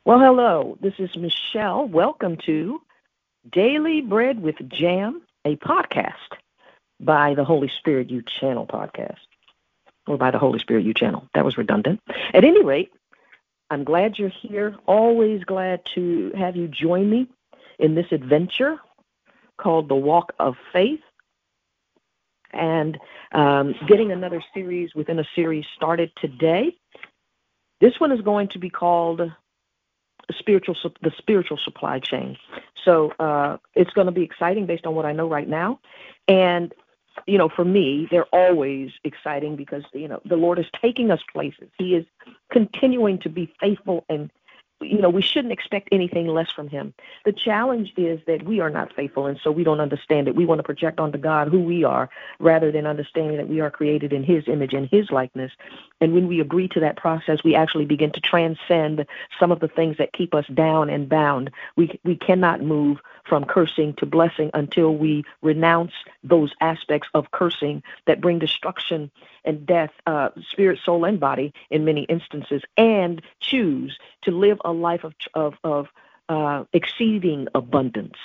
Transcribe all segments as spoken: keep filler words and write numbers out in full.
Well, hello. This is Michelle. Welcome to Daily Bread with Jam, a podcast by the Holy Spirit You Channel podcast, or by the Holy Spirit You Channel. That was redundant. At any rate, I'm glad you're here. Always glad to have you join me in this adventure called The Walk of Faith, and um, getting another series within a series started today. This one is going to be called spiritual the spiritual supply chain. So uh, it's going to be exciting based on what I know right now. And, you know, for me, they're always exciting because, you know, the Lord is taking us places. He is continuing to be faithful, and, you know, we shouldn't expect anything less from him. The challenge is that we are not faithful, and so we don't understand it. We want to project onto God who we are rather than understanding that we are created in his image and his likeness. And when we agree to that process, we actually begin to transcend some of the things that keep us down and bound. We we cannot move from cursing to blessing until we renounce those aspects of cursing that bring destruction and death, uh, spirit, soul, and body in many instances, and choose to live a life of of, of uh, exceeding abundance.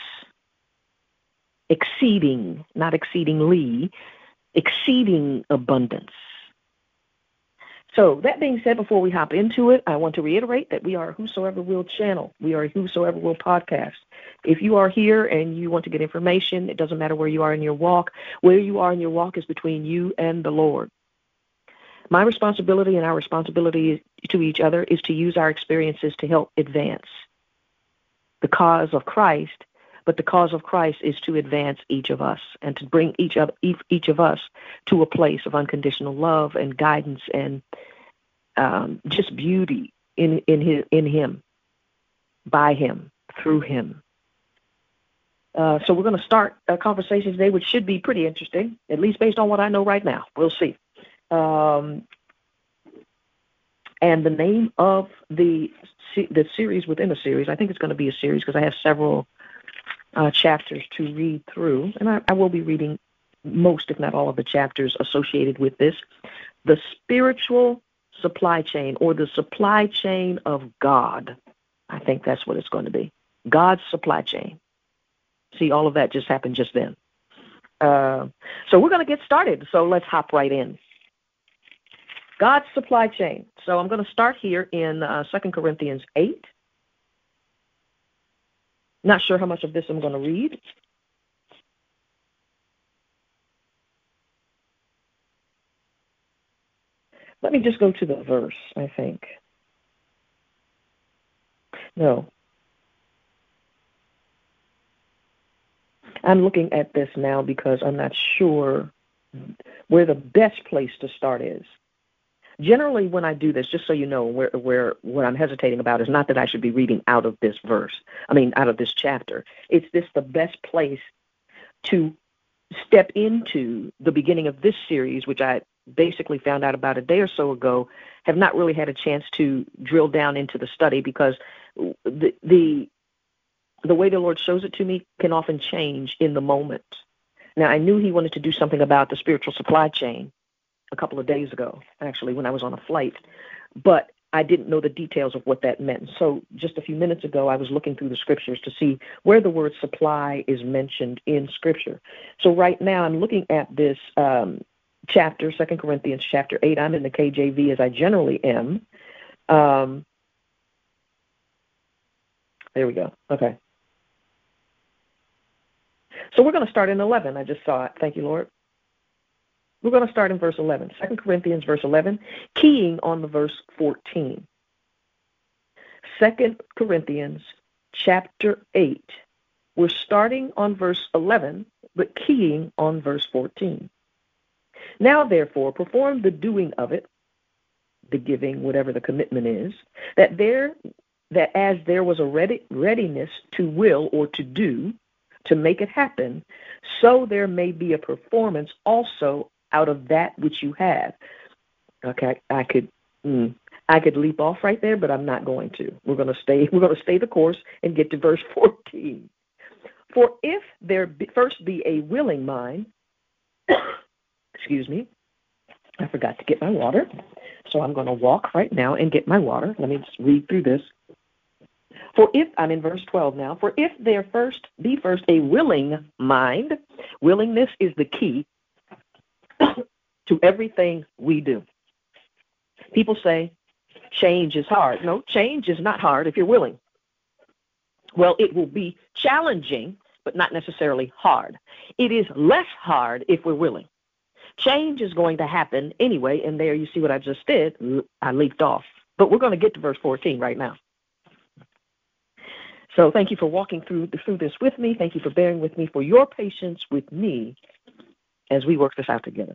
Exceeding, not exceedingly, exceeding abundance. So that being said, before we hop into it, I want to reiterate that we are a Whosoever Will channel. We are a Whosoever Will podcast. If you are here and you want to get information, it doesn't matter where you are in your walk. Where you are in your walk is between you and the Lord. My responsibility and our responsibility to each other is to use our experiences to help advance the cause of Christ, but the cause of Christ is to advance each of us and to bring each of each of us to a place of unconditional love and guidance and um, just beauty in in his, in Him, by Him, through Him. Uh, so we're going to start a conversation today, which should be pretty interesting, at least based on what I know right now. We'll see. Um, and the name of the the series within a series, I think it's going to be a series because I have several Uh, chapters to read through, and I, I will be reading most, if not all, of the chapters associated with this. The spiritual supply chain, or the supply chain of God. I think that's what it's going to be. God's supply chain. See, all of that just happened just then. Uh, so we're going to get started. So let's hop right in. God's supply chain. So I'm going to start here in uh, Second Corinthians eight. Not sure how much of this I'm going to read. Let me just go to the verse, I think. No. I'm looking at this now because I'm not sure where the best place to start is. Generally, when I do this, just so you know, where where what I'm hesitating about is not that I should be reading out of this verse. I mean, out of this chapter. It's this the best place to step into the beginning of this series, which I basically found out about a day or so ago. Have not really had a chance to drill down into the study because the the the way the Lord shows it to me can often change in the moment. Now, I knew He wanted to do something about the spiritual supply chain a couple of days ago, actually, when I was on a flight, but I didn't know the details of what that meant. So just a few minutes ago, I was looking through the scriptures to see where the word supply is mentioned in scripture. So right now I'm looking at this um, chapter, Second Corinthians chapter eight. I'm in the K J V as I generally am. Um, there we go. Okay. So we're going to start in eleven. I just saw it. Thank you, Lord. We're going to start in verse eleven, Second Corinthians verse eleven, keying on the verse fourteen. Second Corinthians chapter eight. We're starting on verse eleven, but keying on verse fourteen. Now, therefore, perform the doing of it, the giving, whatever the commitment is, that there, that as there was a ready, readiness to will or to do, to make it happen, so there may be a performance also out of that which you have. Okay, I could mm, I could leap off right there, but I'm not going to. We're going to stay. We're going to stay the course and get to verse fourteen. For if there be, first be a willing mind, excuse me, I forgot to get my water, so I'm going to walk right now and get my water. Let me just read through this. For if, I'm in verse twelve now, for if there first be first a willing mind, willingness is the key to everything we do. People say change is hard. No, change is not hard if you're willing. Well, it will be challenging, but not necessarily hard. It is less hard if we're willing. Change is going to happen anyway, and there you see what I just did. I leaped off. But we're going to get to verse fourteen right now. So thank you for walking through, through this with me. Thank you for bearing with me, for your patience with me as we work this out together.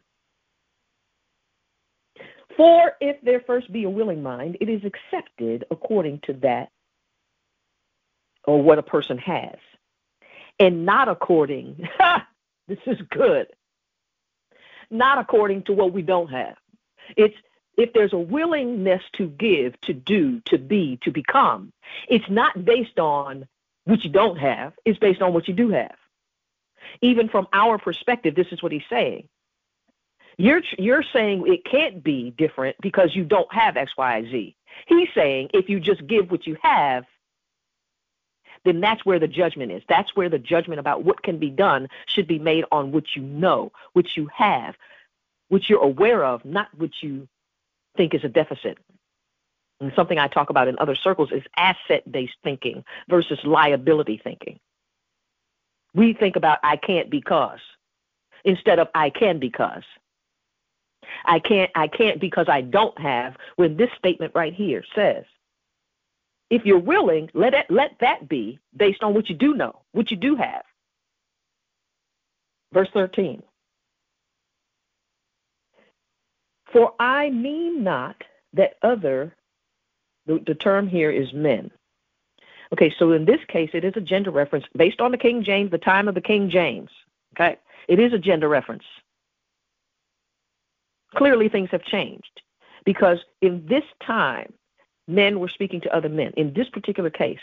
For if there first be a willing mind, it is accepted according to that or what a person has, and not according, this is good, not according to what we don't have. It's if there's a willingness to give, to do, to be, to become, it's not based on what you don't have, it's based on what you do have. Even from our perspective, this is what he's saying. You're you're saying it can't be different because you don't have X, Y, Z. He's saying if you just give what you have, then that's where the judgment is. That's where the judgment about what can be done should be made on what you know, what you have, what you're aware of, not what you think is a deficit. And something I talk about in other circles is asset-based thinking versus liability thinking. We think about I can't because instead of I can because. I can't I can't because I don't have, when this statement right here says, if you're willing, let it let that be based on what you do know, what you do have. Verse thirteen. For I mean not that other, the, the term here is men. Okay, so in this case, it is a gender reference based on the King James, the time of the King James. Okay, it is a gender reference. Clearly, things have changed because in this time, men were speaking to other men. In this particular case,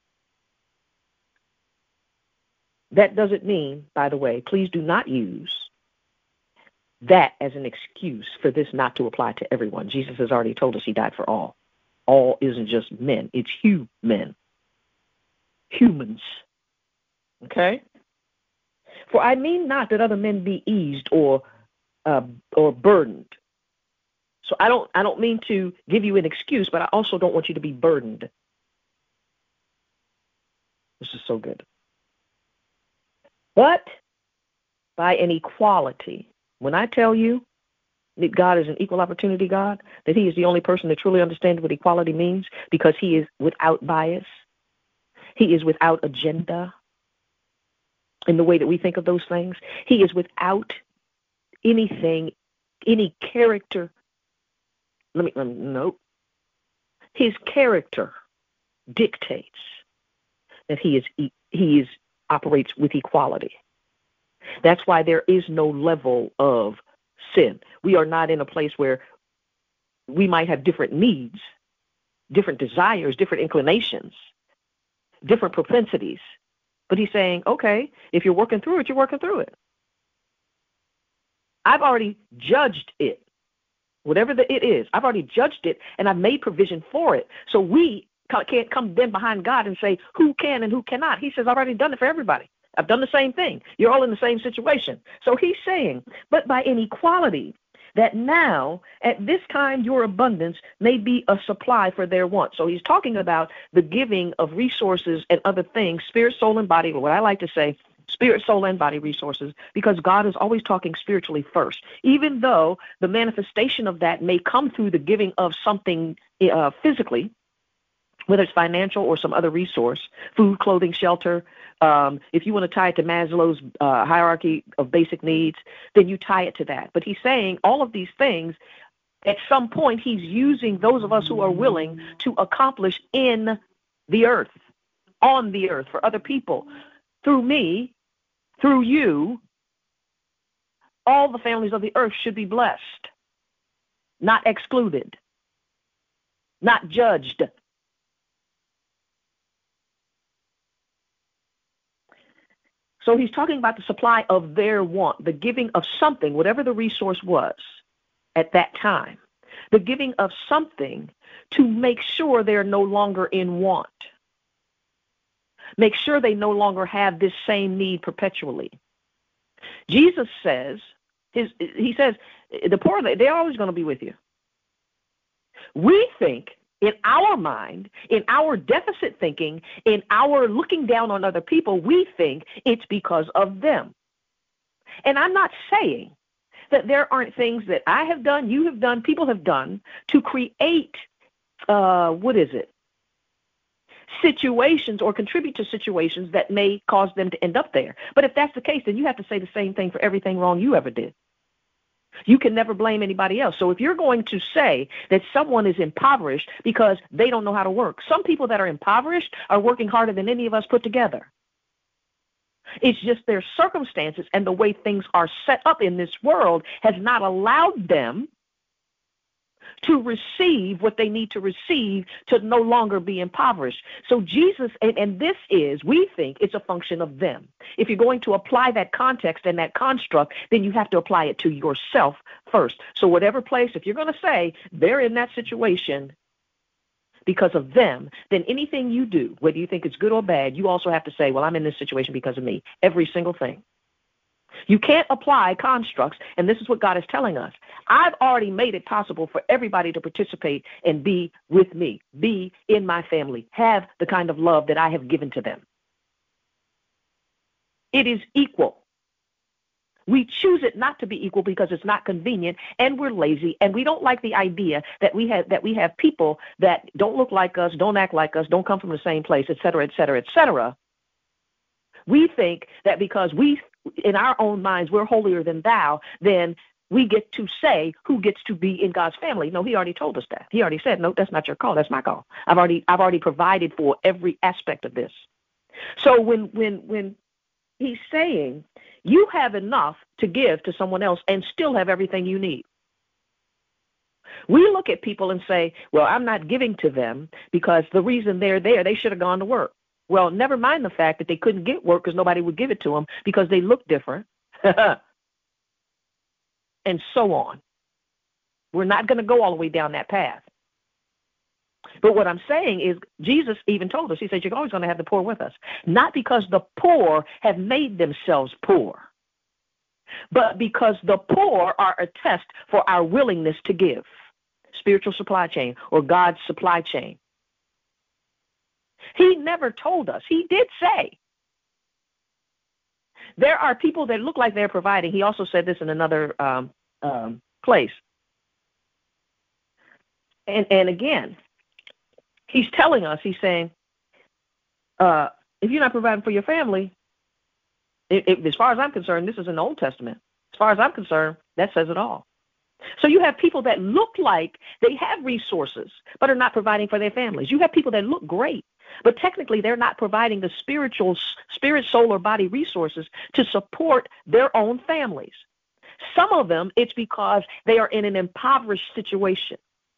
that doesn't mean, by the way, please do not use that as an excuse for this not to apply to everyone. Jesus has already told us he died for all. All isn't just men. It's human. Humans. Okay? For I mean not that other men be eased or uh, or burdened. So I don't I don't mean to give you an excuse, but I also don't want you to be burdened. This is so good. But by an equality. When I tell you that God is an equal opportunity God, that he is the only person that truly understands what equality means because he is without bias, he is without agenda in the way that we think of those things. He is without anything, any character. Let me, let me note. His character dictates that he is he is operates with equality. That's why there is no level of sin. We are not in a place where we might have different needs, different desires, different inclinations, different propensities. But he's saying, okay, if you're working through it, you're working through it. I've already judged it. Whatever the it is, I've already judged it, and I've made provision for it. So we can't come then behind God and say who can and who cannot. He says, I've already done it for everybody. I've done the same thing. You're all in the same situation. So he's saying, but by inequality, that now, at this time, your abundance may be a supply for their want. So he's talking about the giving of resources and other things, spirit, soul, and body, or what I like to say, spirit, soul, and body resources, because God is always talking spiritually first, even though the manifestation of that may come through the giving of something uh, physically, whether it's financial or some other resource, food, clothing, shelter. Um, if you want to tie it to Maslow's uh, hierarchy of basic needs, then you tie it to that. But he's saying all of these things, at some point, he's using those of us who are willing to accomplish in the earth, on the earth, for other people. Through me, through you, all the families of the earth should be blessed, not excluded, not judged. So he's talking about the supply of their want, the giving of something, whatever the resource was at that time, the giving of something to make sure they're no longer in want. Make sure they no longer have this same need perpetually. Jesus says, his, he says, the poor, they're always going to be with you. We think in our mind, in our deficit thinking, in our looking down on other people, we think it's because of them. And I'm not saying that there aren't things that I have done, you have done, people have done to create, uh, what is it? situations or contribute to situations that may cause them to end up there. But if that's the case, then you have to say the same thing for everything wrong you ever did. You can never blame anybody else. So if you're going to say that someone is impoverished because they don't know how to work, some people that are impoverished are working harder than any of us put together. It's just their circumstances and the way things are set up in this world has not allowed them to receive what they need to receive to no longer be impoverished. So Jesus, and, and this is, we think it's a function of them. If you're going to apply that context and that construct, then you have to apply it to yourself first. So whatever place, if you're going to say they're in that situation because of them, then anything you do, whether you think it's good or bad, you also have to say, well, I'm in this situation because of me. Every single thing. You can't apply constructs, and this is what God is telling us. I've already made it possible for everybody to participate and be with me, be in my family, have the kind of love that I have given to them. It is equal. We choose it not to be equal because it's not convenient, and we're lazy, and we don't like the idea that we have that we have people that don't look like us, don't act like us, don't come from the same place, et cetera, et cetera, et cetera. We think that because we, in our own minds, we're holier than thou, then we get to say who gets to be in God's family. No, he already told us that. He already said, no, that's not your call. That's my call. I've already, I've already provided for every aspect of this. So when, when, when he's saying you have enough to give to someone else and still have everything you need, we look at people and say, well, I'm not giving to them because the reason they're there, they should have gone to work. Well, never mind the fact that they couldn't get work because nobody would give it to them because they look different, and so on. We're not going to go all the way down that path. But what I'm saying is Jesus even told us, he said, you're always going to have the poor with us, not because the poor have made themselves poor, but because the poor are a test for our willingness to give. Spiritual supply chain or God's supply chain. He never told us. He did say there are people that look like they're providing. He also said this in another um, um, place. And, and again, he's telling us, he's saying, uh, if you're not providing for your family, it, it, as far as I'm concerned, this is in the Old Testament. As far as I'm concerned, that says it all. So you have people that look like they have resources, but are not providing for their families. You have people that look great, but technically they're not providing the spiritual, spirit, soul, or body resources to support their own families. Some of them, it's because they are in an impoverished situation.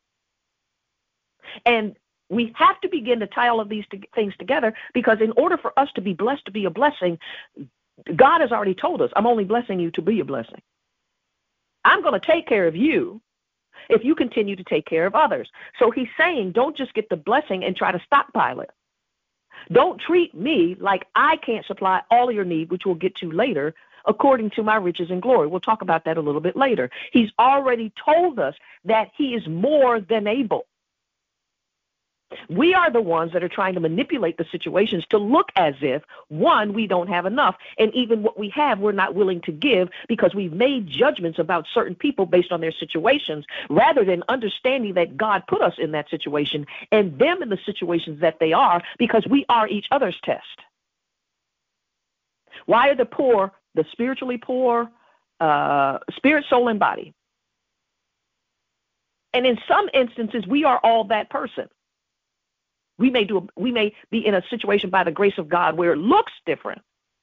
And we have to begin to tie all of these to, things together, because in order for us to be blessed, to be a blessing, God has already told us, I'm only blessing you to be a blessing. I'm going to take care of you if you continue to take care of others. So he's saying, don't just get the blessing and try to stockpile it. Don't treat me like I can't supply all of your need, which we'll get to later, according to my riches and glory. We'll talk about that a little bit later. He's already told us that he is more than able. We are the ones that are trying to manipulate the situations to look as if, one, we don't have enough, and even what we have, we're not willing to give because we've made judgments about certain people based on their situations, rather than understanding that God put us in that situation and them in the situations that they are, because we are each other's test. Why are the poor, the spiritually poor, uh, spirit, soul, and body? And in some instances, we are all that person. We may do. A, we may be in a situation by the grace of God where it looks different,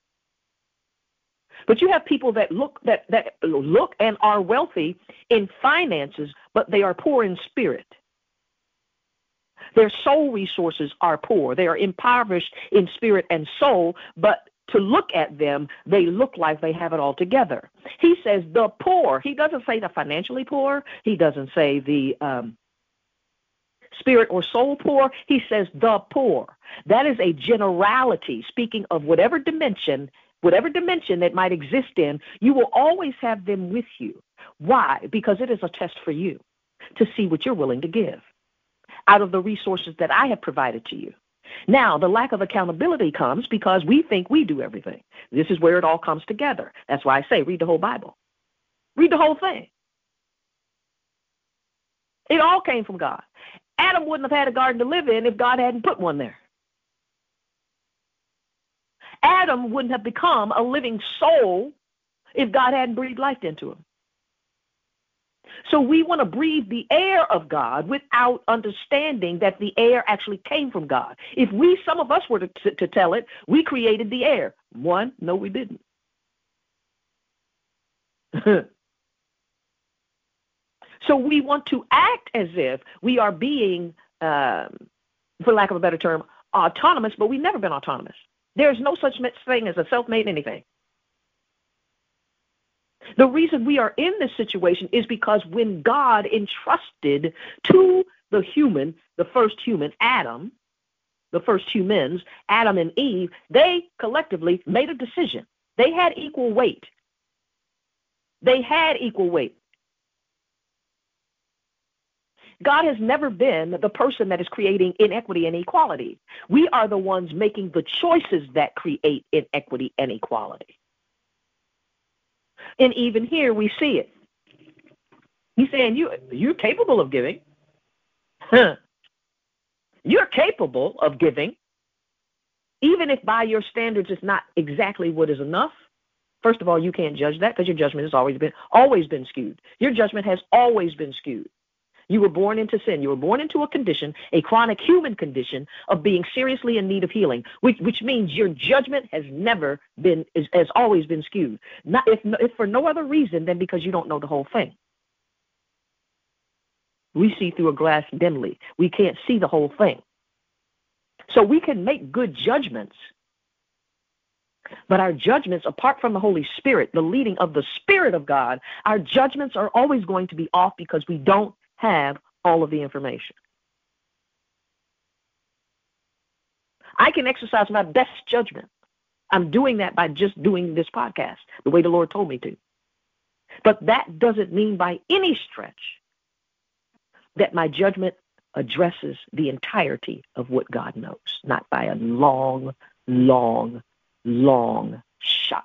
but you have people that look that that look and are wealthy in finances, but they are poor in spirit. Their soul resources are poor. They are impoverished in spirit and soul, but to look at them, they look like they have it all together. He says the poor. He doesn't say the financially poor. He doesn't say the um, spirit or soul poor. He says the poor. That is a generality, speaking of whatever dimension, whatever dimension that might exist in, you will always have them with you. Why? Because it is a test for you to see what you're willing to give out of the resources that I have provided to you. Now, the lack of accountability comes because we think we do everything. This is where it all comes together. That's why I say read the whole Bible. Read the whole thing. It all came from God. Adam wouldn't have had a garden to live in if God hadn't put one there. Adam wouldn't have become a living soul if God hadn't breathed life into him. So we want to breathe the air of God without understanding that the air actually came from God. If we, some of us were to, to, to tell it, we created the air. One, no, we didn't. So we want to act as if we are being, um, for lack of a better term, autonomous, but we've never been autonomous. There's no such thing as a self-made anything. The reason we are in this situation is because when God entrusted to the human, the first human, Adam, the first humans, Adam and Eve, they collectively made a decision. They had equal weight. They had equal weight. God has never been the person that is creating inequity and equality. We are the ones making the choices that create inequity and equality. And even here we see it. He's saying you, you're capable of giving. Huh. You're capable of giving, even if by your standards it's not exactly what is enough. First of all, you can't judge that because your judgment has always been always been skewed. Your judgment has always been skewed. You were born into sin. You were born into a condition, a chronic human condition of being seriously in need of healing, which, which means your judgment has never been, is, has always been skewed. Not if, if for no other reason than because you don't know the whole thing. We see through a glass dimly. We can't see the whole thing. So we can make good judgments, but our judgments, apart from the Holy Spirit, the leading of the Spirit of God, our judgments are always going to be off because we don't have all of the information. I can exercise my best judgment. I'm doing that by just doing this podcast the way the Lord told me to. But that doesn't mean by any stretch that my judgment addresses the entirety of what God knows, not by a long, long, long shot.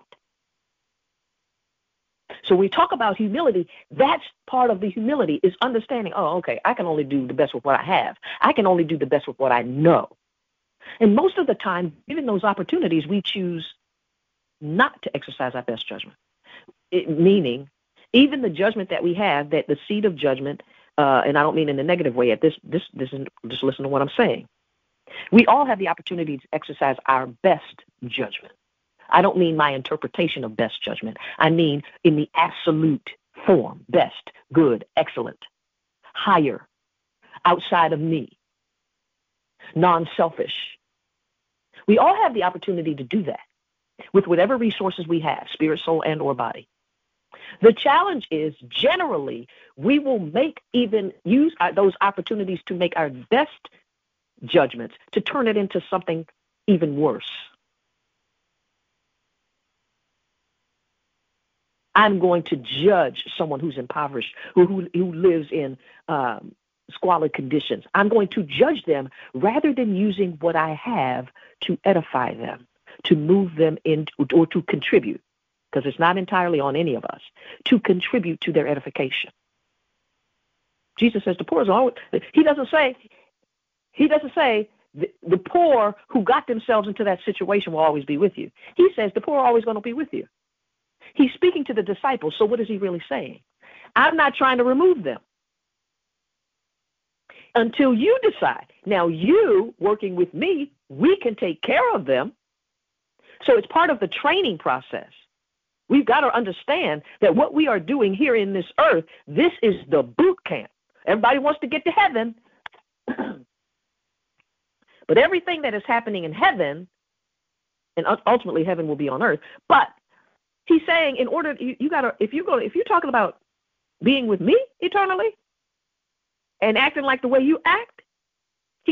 So when we talk about humility, that's part of the humility is understanding, oh, okay, I can only do the best with what I have. I can only do the best with what I know. And most of the time, given those opportunities, we choose not to exercise our best judgment, it, meaning even the judgment that we have, that the seed of judgment, uh, and I don't mean in a negative way at this, this, this, just listen to what I'm saying. We all have the opportunity to exercise our best judgment. I don't mean my interpretation of best judgment. I mean in the absolute form, best, good, excellent, higher, outside of me, non-selfish. We all have the opportunity to do that with whatever resources we have, spirit, soul, and or body. The challenge is generally we will make even use those opportunities to make our best judgments to turn it into something even worse. I'm going to judge someone who's impoverished, who, who, who lives in um, squalid conditions. I'm going to judge them rather than using what I have to edify them, to move them in, or to contribute, because it's not entirely on any of us, to contribute to their edification. Jesus says the poor is always, he doesn't say, he doesn't say the, the poor who got themselves into that situation will always be with you. He says the poor are always going to be with you. He's speaking to the disciples, so what is he really saying? I'm not trying to remove them until you decide. Now, you working with me, we can take care of them. So it's part of the training process. We've got to understand that what we are doing here in this earth, this is the boot camp. Everybody wants to get to heaven, but everything that is happening in heaven, and ultimately heaven will be on earth, but he's saying, in order, you, you gotta, if you go, if you're talking about being with me eternally and acting like the way you act,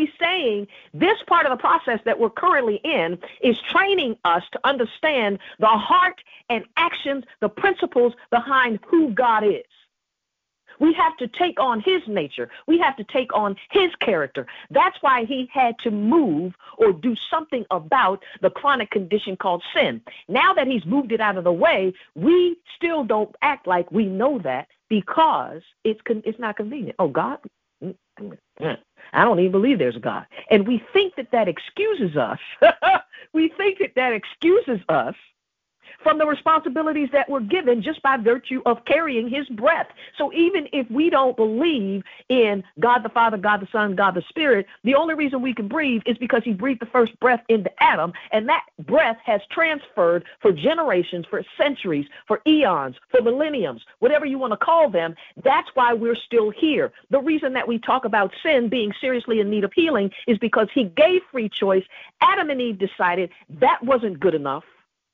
he's saying this part of the process that we're currently in is training us to understand the heart and actions, the principles behind who God is. We have to take on his nature. We have to take on his character. That's why he had to move or do something about the chronic condition called sin. Now that he's moved it out of the way, we still don't act like we know that because it's con- it's not convenient. Oh, God? I don't even believe there's a God. And we think that that excuses us. We think that that excuses us from the responsibilities that we're given just by virtue of carrying his breath. So even if we don't believe in God the Father, God the Son, God the Spirit, the only reason we can breathe is because he breathed the first breath into Adam, and that breath has transferred for generations, for centuries, for eons, for millenniums, whatever you want to call them. That's why we're still here. The reason that we talk about sin being seriously in need of healing is because he gave free choice. Adam and Eve decided that wasn't good enough.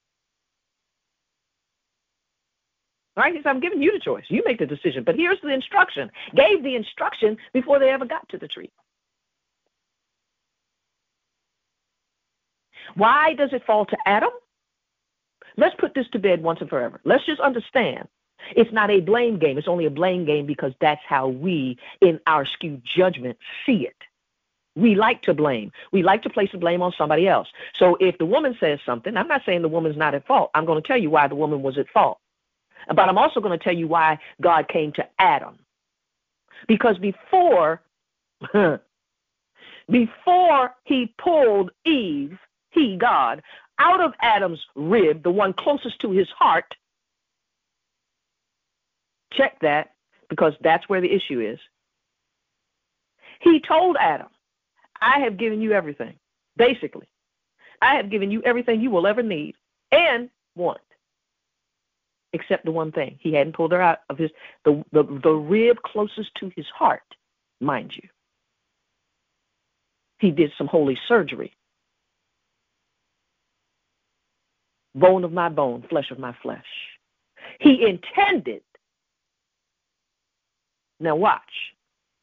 All right, he said, I'm giving you the choice. You make the decision. But here's the instruction. Gave the instruction before they ever got to the tree. Why does it fall to Adam? Let's put this to bed once and forever. Let's just understand. It's not a blame game. It's only a blame game because that's how we, in our skewed judgment, see it. We like to blame. We like to place the blame on somebody else. So if the woman says something, I'm not saying the woman's not at fault. I'm going to tell you why the woman was at fault. But I'm also going to tell you why God came to Adam. Because before, before he pulled Eve, he, God, out of Adam's rib, the one closest to his heart, check that, because that's where the issue is. He told Adam, I have given you everything. Basically, I have given you everything you will ever need and want. Except the one thing. He hadn't pulled her out of his, the, the, the rib closest to his heart, mind you. He did some holy surgery. Bone of my bone, flesh of my flesh. He intended, now watch,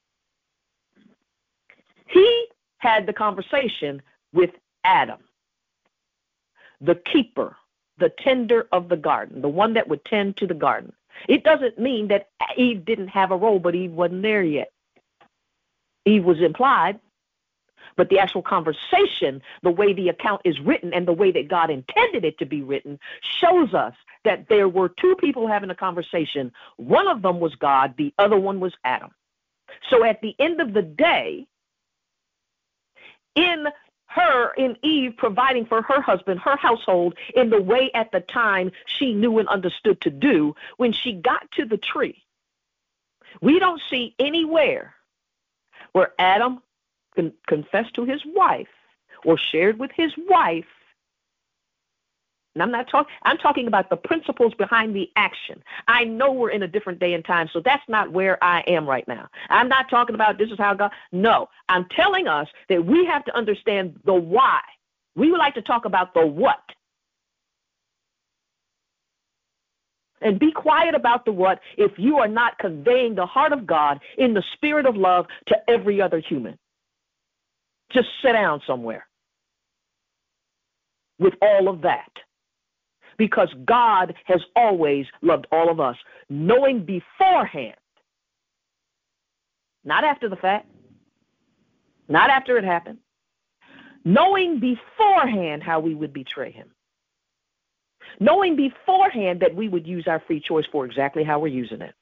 he had the conversation with Adam, the keeper, the tender of the garden, the one that would tend to the garden. It doesn't mean that Eve didn't have a role, but Eve wasn't there yet. Eve was implied, but the actual conversation, the way the account is written and the way that God intended it to be written, shows us that there were two people having a conversation. One of them was God, the other one was Adam. So at the end of the day, in her, in Eve, providing for her husband, her household, in the way at the time she knew and understood to do, when she got to the tree, we don't see anywhere where Adam con- confessed to his wife or shared with his wife. And I'm not talking, I'm talking about the principles behind the action. I know we're in a different day and time, so that's not where I am right now. I'm not talking about this is how God, no, I'm telling us that we have to understand the why. We would like to talk about the what. And be quiet about the what if you are not conveying the heart of God in the spirit of love to every other human. Just sit down somewhere with all of that. Because God has always loved all of us, knowing beforehand, not after the fact, not after it happened, knowing beforehand how we would betray him, knowing beforehand that we would use our free choice for exactly how we're using it.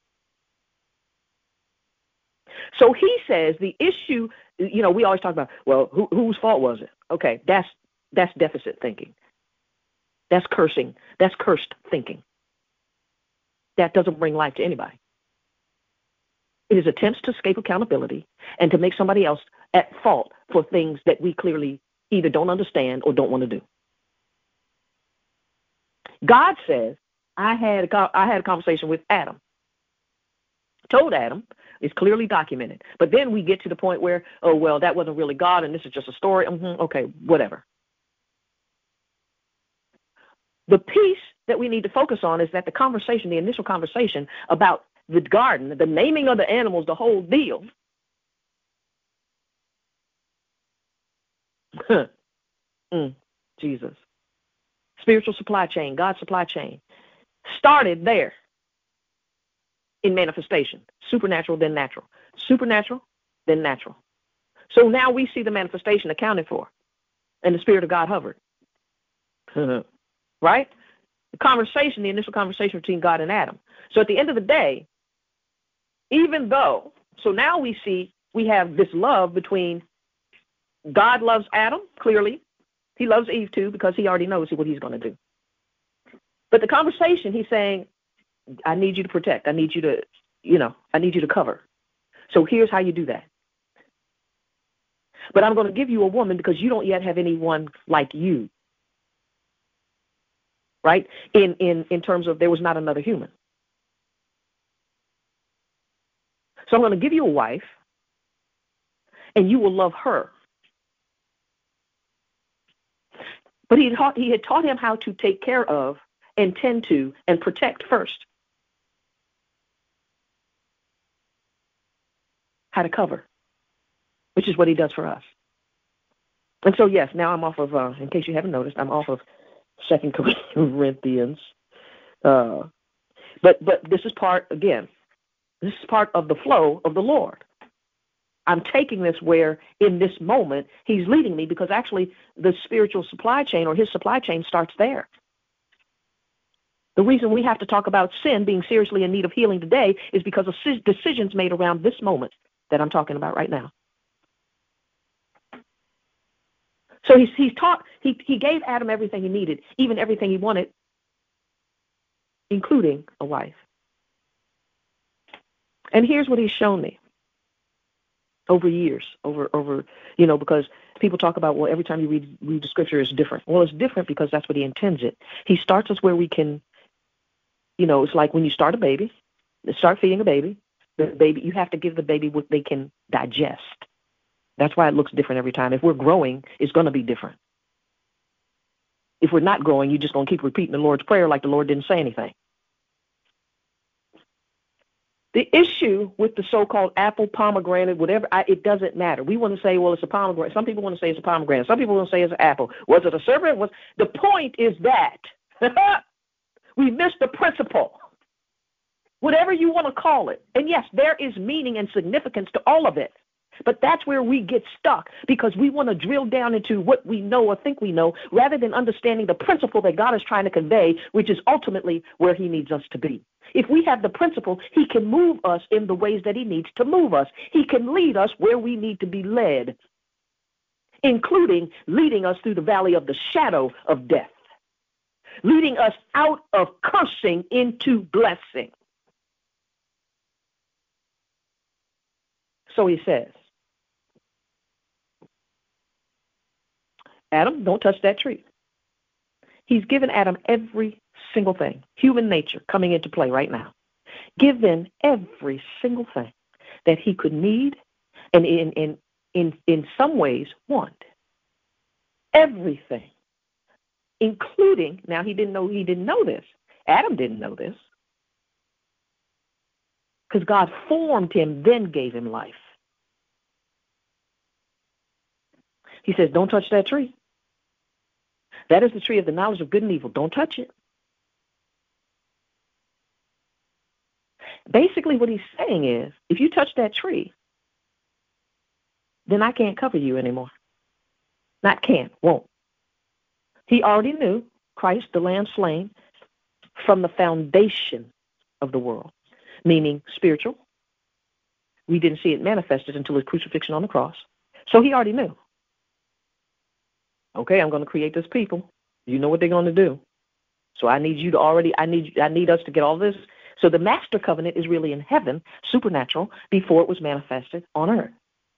So he says the issue, you know, we always talk about, well, who, whose fault was it? Okay, that's that's deficit thinking. That's cursing. That's cursed thinking. That doesn't bring life to anybody. It is attempts to escape accountability and to make somebody else at fault for things that we clearly either don't understand or don't want to do. God says, I had a, I had a conversation with Adam. Told Adam, it's clearly documented. But then we get to the point where, oh, well, that wasn't really God and this is just a story. Mm-hmm, okay, whatever. The piece that we need to focus on is that the conversation, the initial conversation about the garden, the naming of the animals, the whole deal, mm, Jesus. Spiritual supply chain, God's supply chain, started there in manifestation. Supernatural, then natural. Supernatural, then natural. So now we see the manifestation accounted for, and the Spirit of God hovered. Right? The conversation, the initial conversation between God and Adam. So at the end of the day, even though, so now we see we have this love between God loves Adam, clearly. He loves Eve too, because he already knows what he's going to do. But the conversation, he's saying, I need you to protect. I need you to, you know, I need you to cover. So here's how you do that. But I'm going to give you a woman because you don't yet have anyone like you. Right? In, in, in terms of there was not another human. So I'm going to give you a wife, and you will love her. But he, taught, he had taught him how to take care of and tend to and protect first. How to cover, which is what he does for us. And so, yes, now I'm off of, uh, in case you haven't noticed, I'm off of Second Corinthians. Uh, but but this is part, again, this is part of the flow of the Lord. I'm taking this where in this moment he's leading me because actually the spiritual supply chain or his supply chain starts there. The reason we have to talk about sin being seriously in need of healing today is because of decisions made around this moment that I'm talking about right now. So he's, he's taught, he, he gave Adam everything he needed, even everything he wanted, including a wife. And here's what he's shown me over years, over, over, you know, because people talk about, well, every time you read, read the scripture is different. Well, it's different because that's what he intends it. He starts us where we can, you know, it's like when you start a baby, start feeding a baby, the baby, you have to give the baby what they can digest. That's why it looks different every time. If we're growing, it's going to be different. If we're not growing, you're just going to keep repeating the Lord's Prayer like the Lord didn't say anything. The issue with the so-called apple, pomegranate, whatever, I, it doesn't matter. We want to say, well, it's a pomegranate. Some people want to say it's a pomegranate. Some people want to say it's an apple. Was it a serpent? Was the point is that we missed the principle. Whatever you want to call it. And yes, there is meaning and significance to all of it. But that's where we get stuck because we want to drill down into what we know or think we know rather than understanding the principle that God is trying to convey, which is ultimately where he needs us to be. If we have the principle, he can move us in the ways that he needs to move us. He can lead us where we need to be led, including leading us through the valley of the shadow of death, leading us out of cursing into blessing. So he says, Adam, don't touch that tree. He's given Adam every single thing, human nature coming into play right now. Given every single thing that he could need and in, in, in, in some ways want. Everything, including, now he didn't know, he didn't know this. Adam didn't know this. Because God formed him, then gave him life. He says, don't touch that tree. That is the tree of the knowledge of good and evil. Don't touch it. Basically, what he's saying is, if you touch that tree, then I can't cover you anymore. Not can't, won't. He already knew Christ, the Lamb slain, from the foundation of the world, meaning spiritual. We didn't see it manifested until his crucifixion on the cross. So he already knew. Okay, I'm going to create this people. You know what they're going to do. So I need you to already, I need I need us to get all this. So the master covenant is really in heaven, supernatural, before it was manifested on earth.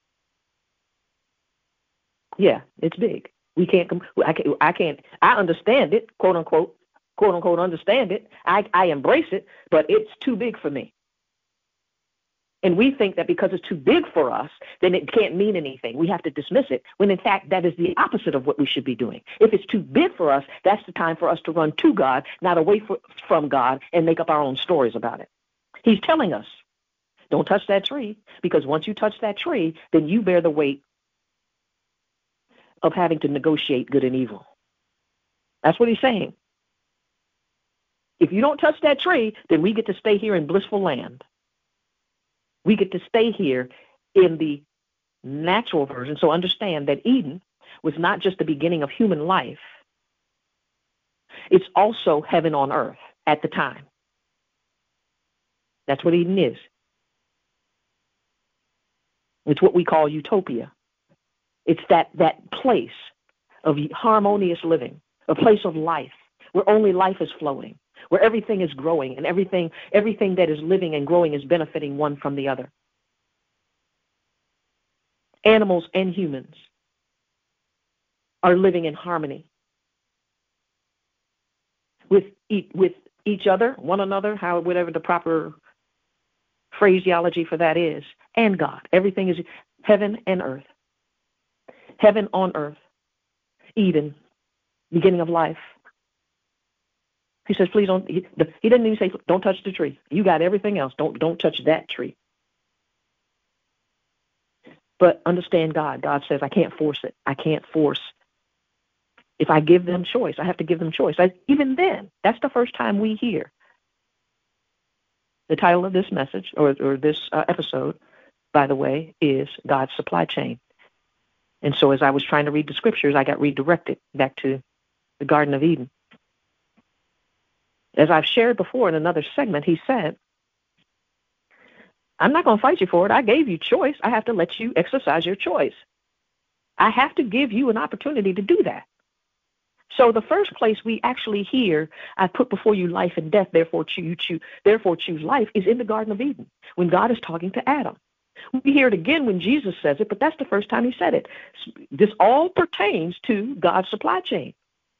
Yeah, it's big. We can't, I can't, I can't, I understand it, quote unquote, quote unquote, understand it. I, I embrace it, but it's too big for me. And we think that because it's too big for us, then it can't mean anything. We have to dismiss it, when in fact that is the opposite of what we should be doing. If it's too big for us, that's the time for us to run to God, not away for, from God, and make up our own stories about it. He's telling us, don't touch that tree, because once you touch that tree, then you bear the weight of having to negotiate good and evil. That's what he's saying. If you don't touch that tree, then we get to stay here in blissful land. We get to stay here in the natural version. So understand that Eden was not just the beginning of human life. It's also heaven on earth at the time. That's what Eden is. It's what we call utopia. It's that, that place of harmonious living, a place of life, where only life is flowing, where everything is growing and everything, everything that is living and growing is benefiting one from the other. Animals and humans are living in harmony with e- with each other, one another, how whatever the proper phraseology for that is, and God. Everything is heaven and earth. Heaven on earth. Eden, beginning of life. He says, please don't, he, he didn't even say, don't touch the tree. You got everything else. Don't, don't touch that tree. But understand God. God says, I can't force it. I can't force. If I give them choice, I have to give them choice. I, even then, that's the first time we hear the title of this message or, or this uh, episode, by the way, is God's supply chain. And so as I was trying to read the scriptures, I got redirected back to the Garden of Eden. As I've shared before in another segment, he said, I'm not going to fight you for it. I gave you choice. I have to let you exercise your choice. I have to give you an opportunity to do that. So the first place we actually hear, I put before you life and death, therefore choose, choose, therefore choose life, is in the Garden of Eden, when God is talking to Adam. We hear it again when Jesus says it, but that's the first time he said it. This all pertains to God's supply chain.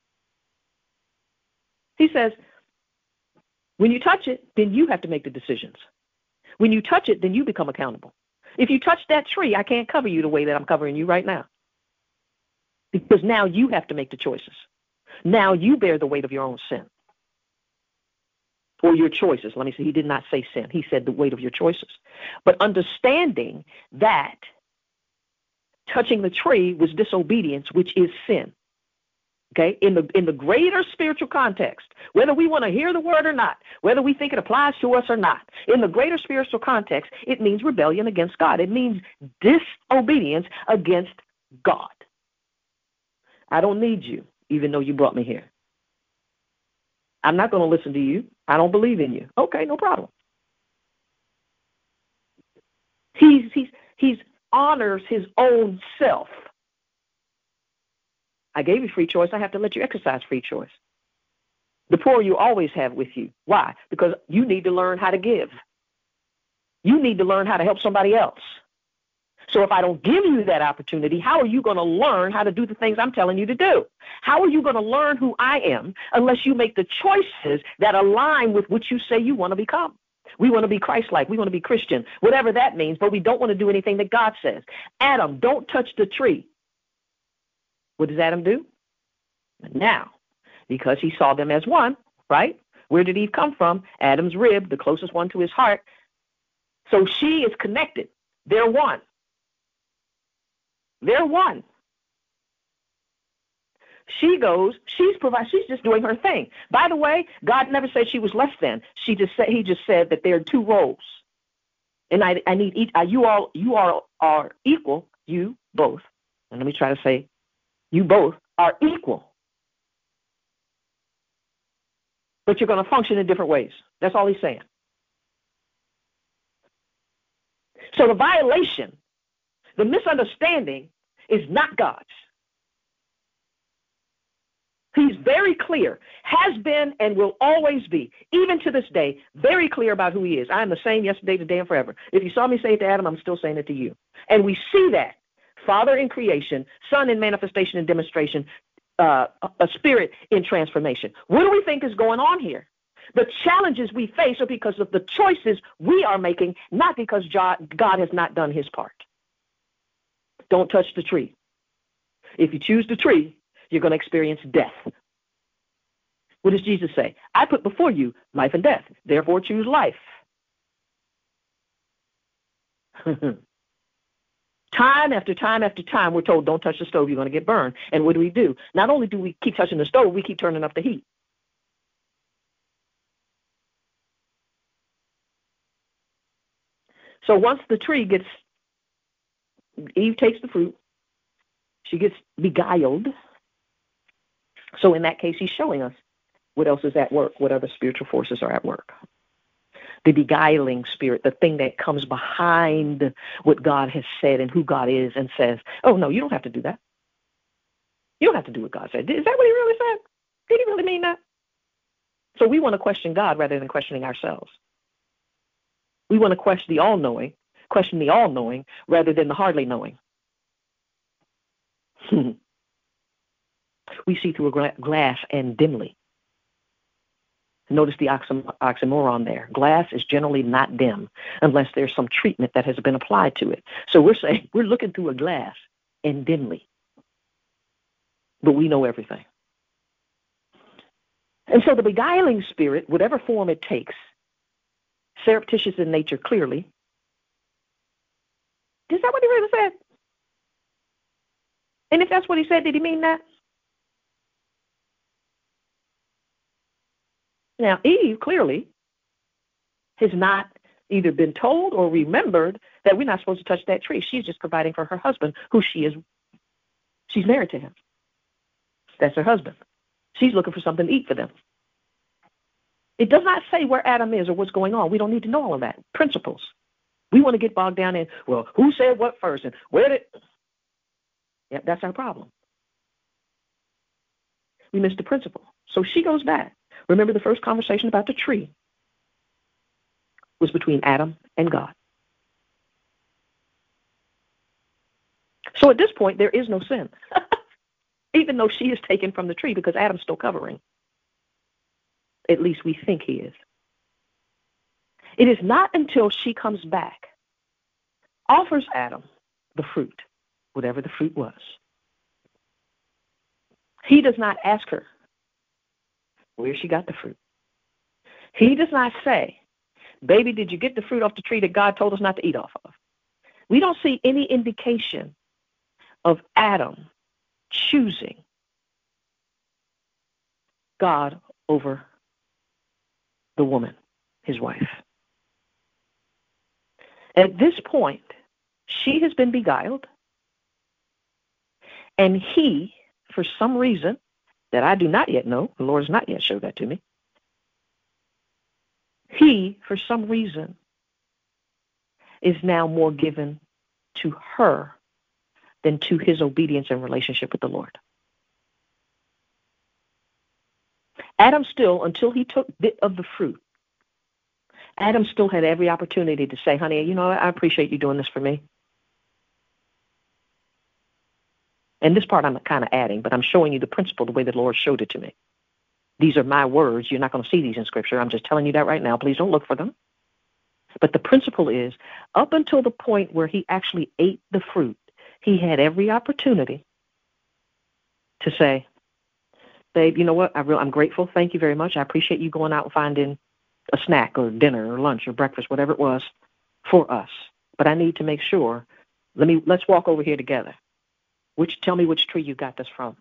He says, when you touch it, then you have to make the decisions. When you touch it, then you become accountable. If you touch that tree, I can't cover you the way that I'm covering you right now. Because now you have to make the choices. Now you bear the weight of your own sin. Or your choices. Let me say, he did not say sin. He said the weight of your choices. But understanding that touching the tree was disobedience, which is sin. Okay, in the in the greater spiritual context, whether we want to hear the word or not, whether we think it applies to us or not, in the greater spiritual context, it means rebellion against God. It means disobedience against God. I don't need you, even though you brought me here. I'm not going to listen to you. I don't believe in you. Okay, no problem. He's he's he's honors his own self. I gave you free choice. I have to let you exercise free choice. The poor you always have with you. Why? Because you need to learn how to give. You need to learn how to help somebody else. So if I don't give you that opportunity, how are you going to learn how to do the things I'm telling you to do? How are you going to learn who I am unless you make the choices that align with what you say you want to become? We want to be Christ-like. We want to be Christian, whatever that means, but we don't want to do anything that God says. Adam, don't touch the tree. What does Adam do? Now, because he saw them as one, right? Where did Eve come from? Adam's rib, the closest one to his heart. So she is connected. They're one. They're one. She goes, she's provide, she's just doing her thing. By the way, God never said she was less than. She just said, he just said that there are two roles. And I, I need each, uh, you all, you all are equal, you both. And let me try to say, you both are equal. But you're going to function in different ways. That's all he's saying. So the violation, the misunderstanding is not God's. He's very clear, has been and will always be, even to this day, very clear about who he is. I am the same yesterday, today, and forever. If you saw me say it to Adam, I'm still saying it to you. And we see that. Father in creation, Son in manifestation and demonstration, uh, a spirit in transformation. What do we think is going on here? The challenges we face are because of the choices we are making, not because God has not done his part. Don't touch the tree. If you choose the tree, you're going to experience death. What does Jesus say? I put before you life and death. Therefore, choose life. Time after time after time, we're told, don't touch the stove, you're going to get burned. And what do we do? Not only do we keep touching the stove, we keep turning up the heat. So once the tree gets, Eve takes the fruit, she gets beguiled. So in that case, he's showing us what else is at work, what other spiritual forces are at work. The beguiling spirit, the thing that comes behind what God has said and who God is and says, oh, no, you don't have to do that. You don't have to do what God said. Is that what he really said? Did he really mean that? So we want to question God rather than questioning ourselves. We want to question the all-knowing, question the all-knowing rather than the hardly knowing. We see through a gra- glass and dimly. Notice the oxym- oxymoron there. Glass is generally not dim unless there's some treatment that has been applied to it. So we're saying we're looking through a glass and dimly, but we know everything. And so the beguiling spirit, whatever form it takes, surreptitious in nature clearly, is that what he really said? And if that's what he said, did he mean that? Now, Eve clearly has not either been told or remembered that we're not supposed to touch that tree. She's just providing for her husband, who she is, she's married to him. That's her husband. She's looking for something to eat for them. It does not say where Adam is or what's going on. We don't need to know all of that. Principles. We want to get bogged down in, well, who said what first and where did... Yeah, that's our problem. We missed the principle. So she goes back. Remember, the first conversation about the tree was between Adam and God. So at this point, there is no sin, even though she is taken from the tree because Adam's still covering. At least we think he is. It is not until she comes back, offers Adam the fruit, whatever the fruit was. He does not ask her where she got the fruit. He does not say, baby, did you get the fruit off the tree that God told us not to eat off of? We don't see any indication of Adam choosing God over the woman, his wife. At this point, she has been beguiled, and he, for some reason that I do not yet know, the Lord has not yet showed that to me, he, for some reason, is now more given to her than to his obedience and relationship with the Lord. Adam still, until he took bit of the fruit, Adam still had every opportunity to say, honey, you know, I appreciate you doing this for me. And this part I'm kind of adding, but I'm showing you the principle the way the Lord showed it to me. These are my words. You're not going to see these in Scripture. I'm just telling you that right now. Please don't look for them. But the principle is, up until the point where he actually ate the fruit, he had every opportunity to say, babe, you know what? I re- I'm grateful. Thank you very much. I appreciate you going out and finding a snack or dinner or lunch or breakfast, whatever it was, for us. But I need to make sure, let me, let's walk over here together. Which, tell me which tree you got this from.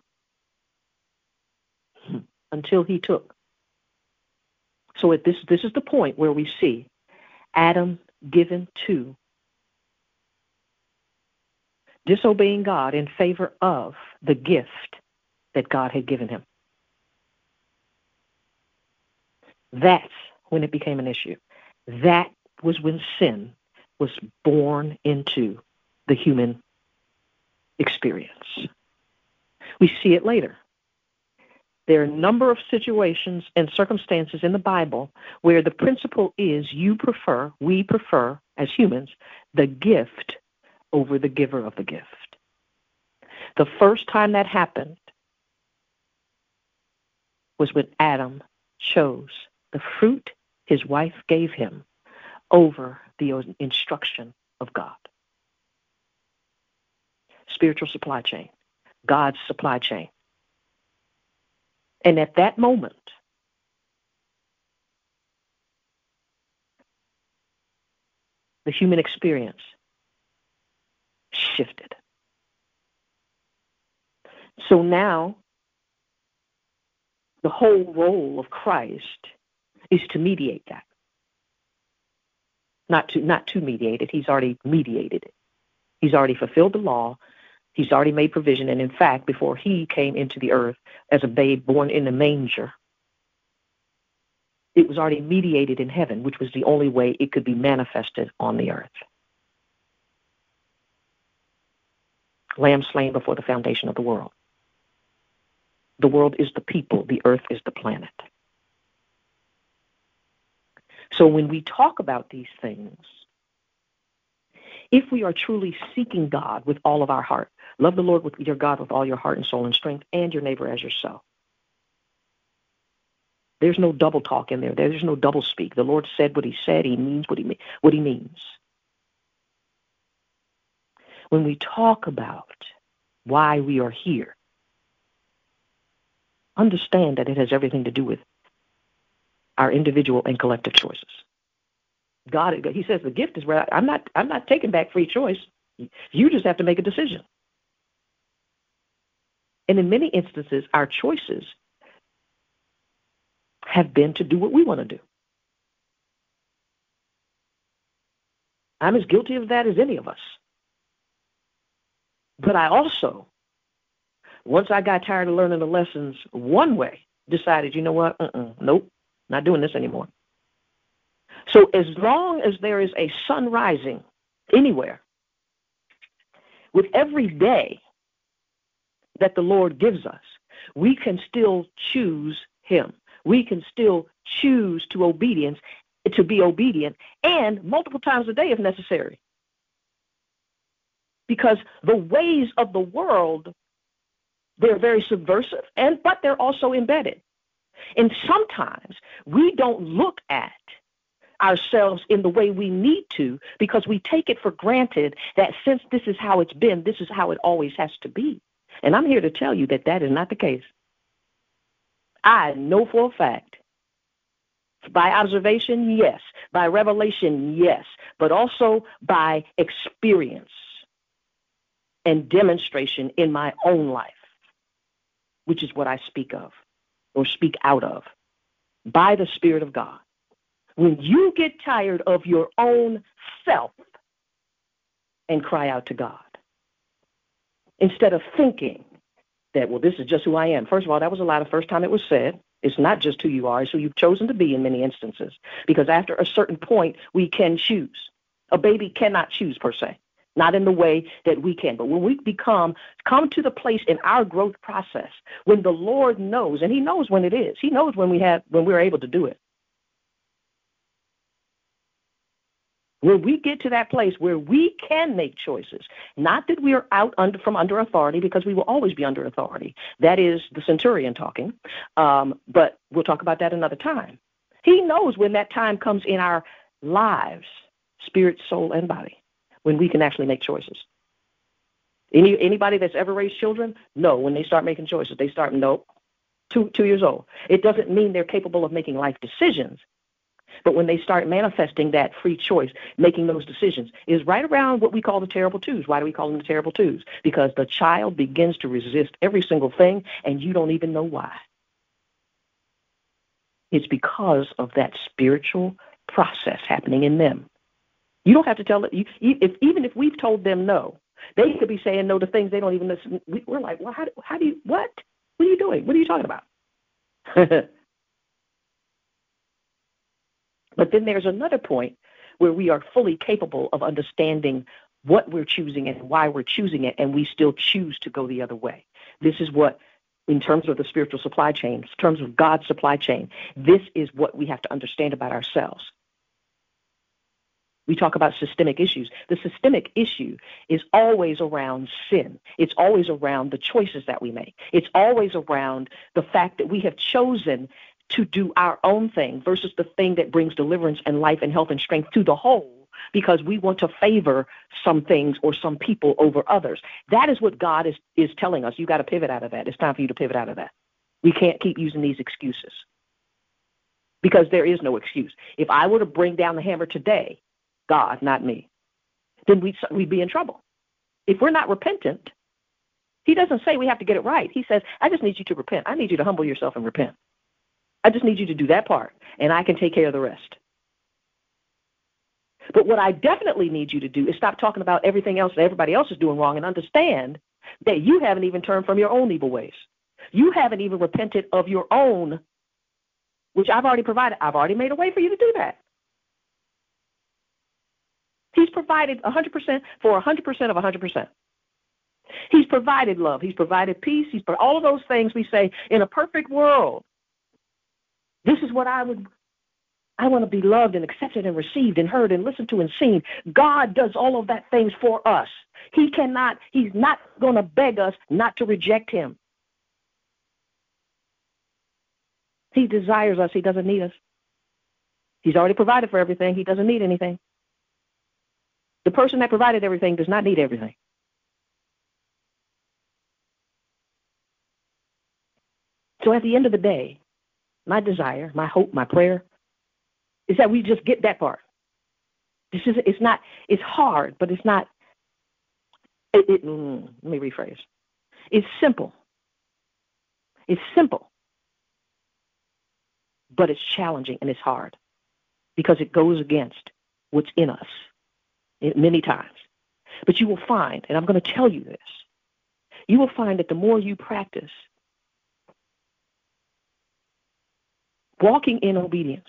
Until he took. So at this, this is the point where we see Adam given to disobeying God in favor of the gift that God had given him. That's when it became an issue. That was when sin was born into the human experience. We see it later. There are a number of situations and circumstances in the Bible where the principle is you prefer, we prefer, as humans, the gift over the giver of the gift. The first time that happened was when Adam chose the fruit his wife gave him over the instruction of God. Spiritual supply chain, God's supply chain. And at that moment, the human experience shifted. So now the whole role of Christ is to mediate that. Not to not to mediate it. He's already mediated it. He's already fulfilled the law. He's already made provision. And in fact, before he came into the earth as a babe born in a manger, it was already mediated in heaven, which was the only way it could be manifested on the earth. Lamb slain before the foundation of the world. The world is the people. The earth is the planet. So when we talk about these things, if we are truly seeking God with all of our heart, love the Lord with your God with all your heart and soul and strength, and your neighbor as yourself. There's no double talk in there. There's no double speak. The Lord said what he said. He means what he, what he means. When we talk about why we are here, understand that it has everything to do with our individual and collective choices. God, he says the gift is where I'm not, I'm not taking back free choice. You just have to make a decision. And in many instances, our choices have been to do what we want to do. I'm as guilty of that as any of us. But I also, once I got tired of learning the lessons one way, decided, you know what, uh-uh, nope, not doing this anymore. So as long as there is a sun rising anywhere, with every day that the Lord gives us, we can still choose him. We can still choose to obedience, to be obedient, and multiple times a day if necessary. Because the ways of the world, they're very subversive, and but they're also embedded. And sometimes we don't look at ourselves in the way we need to because we take it for granted that since this is how it's been, this is how it always has to be. And I'm here to tell you that that is not the case. I know for a fact, by observation, yes, by revelation, yes, but also by experience and demonstration in my own life, which is what I speak of or speak out of, by the Spirit of God. When you get tired of your own self and cry out to God, instead of thinking that, well, this is just who I am. First of all, that was a lie the first time it was said. It's not just who you are, it's who you've chosen to be in many instances. Because after a certain point, we can choose. A baby cannot choose per se, not in the way that we can. But when we become, come to the place in our growth process, when the Lord knows, and he knows when it is, he knows when we have, when we're able to do it. When we get to that place where we can make choices, not that we are out under, from under authority, because we will always be under authority. That is the centurion talking, um, but we'll talk about that another time. He knows when that time comes in our lives, spirit, soul, and body, when we can actually make choices. Any Anybody that's ever raised children, no, when they start making choices, they start, nope, two, two years old. It doesn't mean they're capable of making life decisions. But when they start manifesting that free choice, making those decisions, is right around what we call the terrible twos. Why do we call them the terrible twos? Because the child begins to resist every single thing, and you don't even know why. It's because of that spiritual process happening in them. You don't have to tell them. You, if, even if we've told them no, they could be saying no to things they don't even listen. We, we're like, well, how do, how do you, what? What are you doing? What are you talking about? But then there's another point where we are fully capable of understanding what we're choosing and why we're choosing it, and we still choose to go the other way. This is what, in terms of the spiritual supply chain, in terms of God's supply chain, this is what we have to understand about ourselves. We talk about systemic issues. The systemic issue is always around sin. It's always around the choices that we make. It's always around the fact that we have chosen to do our own thing versus the thing that brings deliverance and life and health and strength to the whole, because we want to favor some things or some people over others. That is what God is, is telling us. You got to pivot out of that. It's time for you to pivot out of that. We can't keep using these excuses, because there is no excuse. If I were to bring down the hammer today, God, not me, then we'd, we'd be in trouble. If we're not repentant, he doesn't say we have to get it right. He says, I just need you to repent. I need you to humble yourself and repent. I just need you to do that part, and I can take care of the rest. But what I definitely need you to do is stop talking about everything else that everybody else is doing wrong and understand that you haven't even turned from your own evil ways. You haven't even repented of your own, which I've already provided. I've already made a way for you to do that. He's provided one hundred percent for one hundred percent of one hundred percent. He's provided love. He's provided peace. He's provided all of those things we say in a perfect world. This is what I would, I want to be loved and accepted and received and heard and listened to and seen. God does all of that things for us. He cannot, he's not going to beg us not to reject him. He desires us. He doesn't need us. He's already provided for everything. He doesn't need anything. The person that provided everything does not need everything. So at the end of the day, my desire, my hope, my prayer is that we just get that part. This is, it's not, it's hard, but it's not, it, it, mm, let me rephrase. It's simple. It's simple, but it's challenging and it's hard because it goes against what's in us many times. But you will find, and I'm going to tell you this, you will find that the more you practice walking in obedience,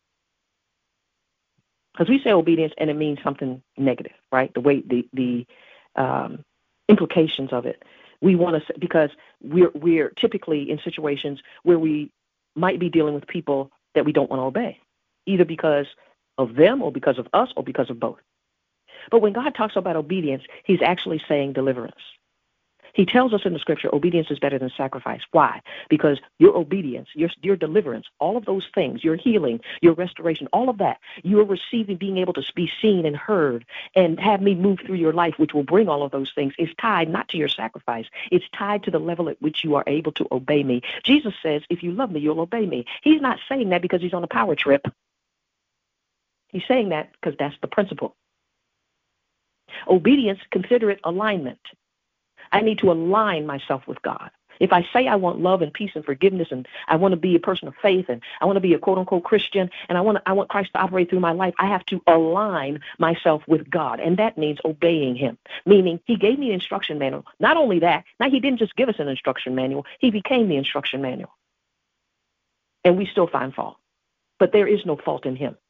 because we say obedience and it means something negative, right? The way the the um, implications of it. We want to, because we're we're typically in situations where we might be dealing with people that we don't want to obey, either because of them or because of us or because of both. But when God talks about obedience, he's actually saying deliverance. He tells us in the scripture, obedience is better than sacrifice. Why? Because your obedience, your, your deliverance, all of those things, your healing, your restoration, all of that, you are receiving, being able to be seen and heard and have me move through your life, which will bring all of those things, is tied not to your sacrifice. It's tied to the level at which you are able to obey me. Jesus says, if you love me, you'll obey me. He's not saying that because he's on a power trip. He's saying that because that's the principle. Obedience, consider it alignment. I need to align myself with God. If I say I want love and peace and forgiveness and I want to be a person of faith and I want to be a quote-unquote Christian and I want to, I want Christ to operate through my life, I have to align myself with God, and that means obeying him, meaning he gave me an instruction manual. Not only that, now he didn't just give us an instruction manual, he became the instruction manual. And we still find fault, but there is no fault in him.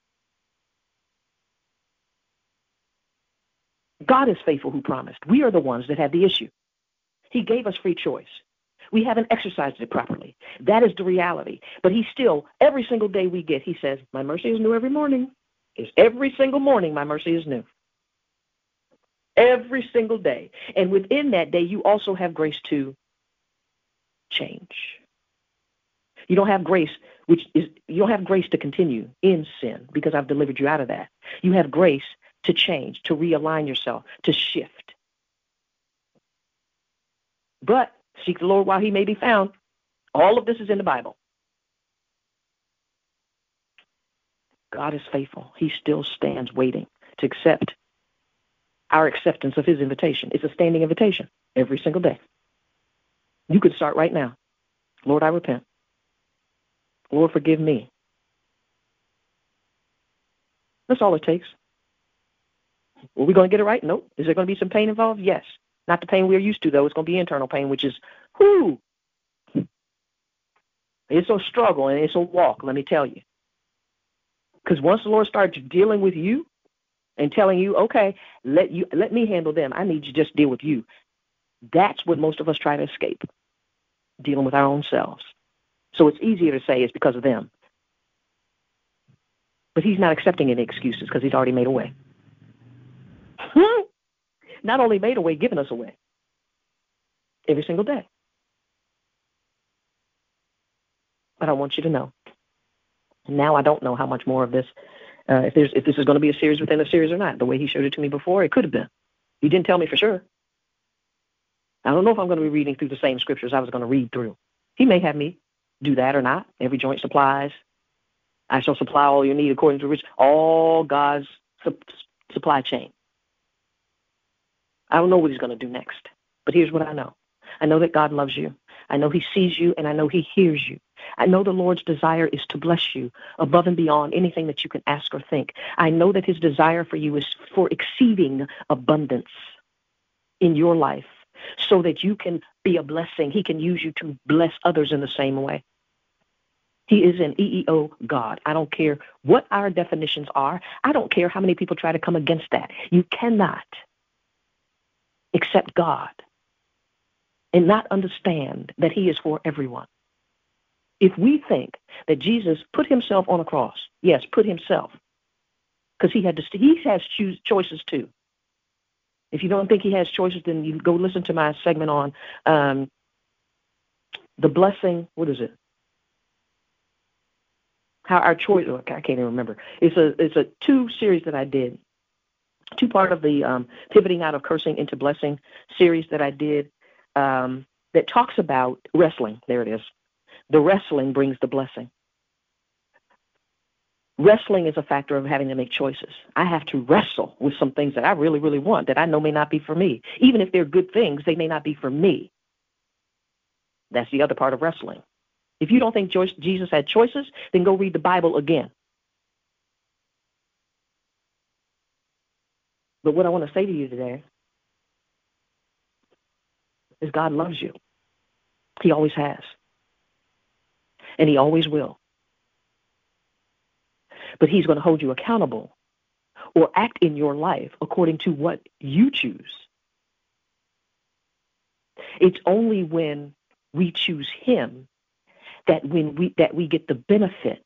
God is faithful who promised. We are the ones that have the issue. He gave us free choice. We haven't exercised it properly. That is the reality. But he still, every single day we get, he says, my mercy is new every morning. It's every single morning my mercy is new. Every single day. And within that day, you also have grace to change. You don't have grace, which is, you don't have grace to continue in sin because I've delivered you out of that. You have grace to change, to realign yourself, to shift. But seek the Lord while he may be found. All of this is in the Bible. God is faithful. He still stands waiting to accept our acceptance of his invitation. It's a standing invitation every single day. You could start right now. Lord, I repent. Lord, forgive me. That's all it takes. Are we going to get it right? Nope. Is there going to be some pain involved? Yes. Not the pain we're used to, though. It's going to be internal pain, which is, whoo. It's a struggle and it's a walk, let me tell you. Because once the Lord starts dealing with you and telling you, okay, let you let me handle them. I need you to just deal with you. That's what most of us try to escape, dealing with our own selves. So it's easier to say it's because of them. But he's not accepting any excuses because he's already made a way. Not only made a way, given us a way. Every single day. But I want you to know. Now I don't know how much more of this, uh, if there's if this is going to be a series within a series or not. The way he showed it to me before, it could have been. He didn't tell me for sure. I don't know if I'm going to be reading through the same scriptures I was going to read through. He may have me do that or not. Every joint supplies. I shall supply all your need according to rich, all God's su- supply chain. I don't know what he's going to do next. But here's what I know. I know that God loves you. I know he sees you, and I know he hears you. I know the Lord's desire is to bless you above and beyond anything that you can ask or think. I know that his desire for you is for exceeding abundance in your life so that you can be a blessing. He can use you to bless others in the same way. He is an E E O God. I don't care what our definitions are. I don't care how many people try to come against that. You cannot accept God and not understand that he is for everyone. If we think that Jesus put himself on a cross, yes, put himself, because he had to, he has choose, choices too. If you don't think he has choices, then you go listen to my segment on um, the blessing. What is it? How our choice. Oh, I can't even remember. It's a it's a two series that I did. Two part of the um, pivoting out of cursing into blessing series that I did um, that talks about wrestling. There it is. The wrestling brings the blessing. Wrestling is a factor of having to make choices. I have to wrestle with some things that I really, really want that I know may not be for me. Even if they're good things, they may not be for me. That's the other part of wrestling. If you don't think Jesus had choices, then go read the Bible again. But what I want to say to you today is God loves you. He always has. And he always will. But he's going to hold you accountable or act in your life according to what you choose. It's only when we choose him that when we that we get the benefit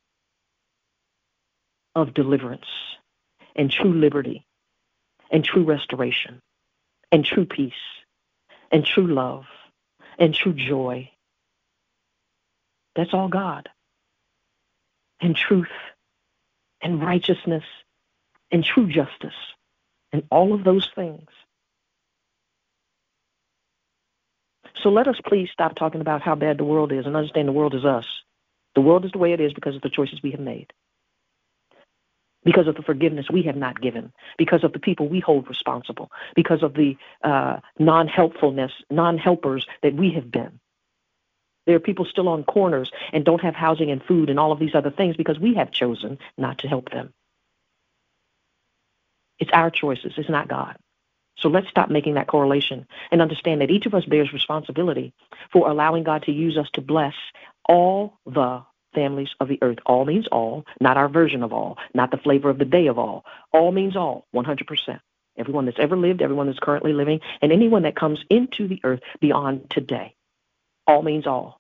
of deliverance and true liberty and true restoration and true peace and true love and true joy. That's all God. And truth and righteousness and true justice and all of those things. So let us please stop talking about how bad the world is and understand the world is us. The world is the way it is because of the choices we have made, because of the forgiveness we have not given, because of the people we hold responsible, because of the uh, non-helpfulness, non-helpers that we have been. There are people still on corners and don't have housing and food and all of these other things because we have chosen not to help them. It's our choices. It's not God. So let's stop making that correlation and understand that each of us bears responsibility for allowing God to use us to bless all the families of the earth. All means all, not our version of all, not the flavor of the day of all. All means all, one hundred percent. Everyone that's ever lived, everyone that's currently living, and anyone that comes into the earth beyond today. All means all.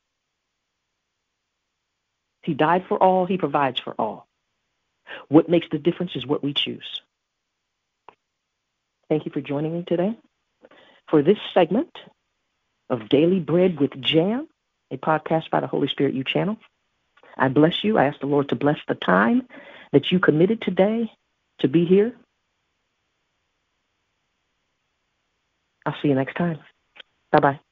He died for all. He provides for all. What makes the difference is what we choose. Thank you for joining me today for this segment of Daily Bread with Jam, a podcast by the Holy Spirit U channel. I bless you. I ask the Lord to bless the time that you committed today to be here. I'll see you next time. Bye-bye.